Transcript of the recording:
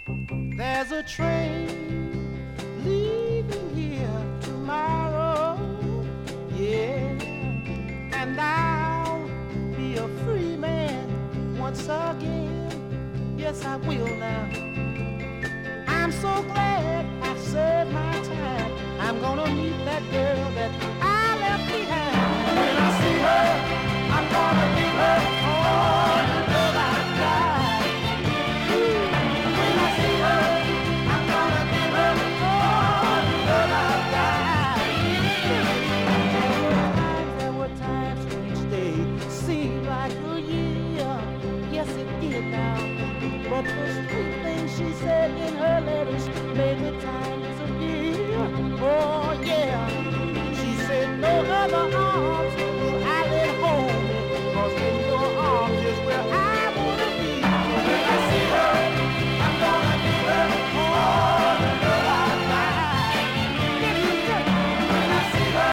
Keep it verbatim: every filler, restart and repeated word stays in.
There's a train leaving here tomorrow, yeah, and I'll be a free man once again. Yes, I will now. I'm so glad I've served my time. I'm gonna meet that girl that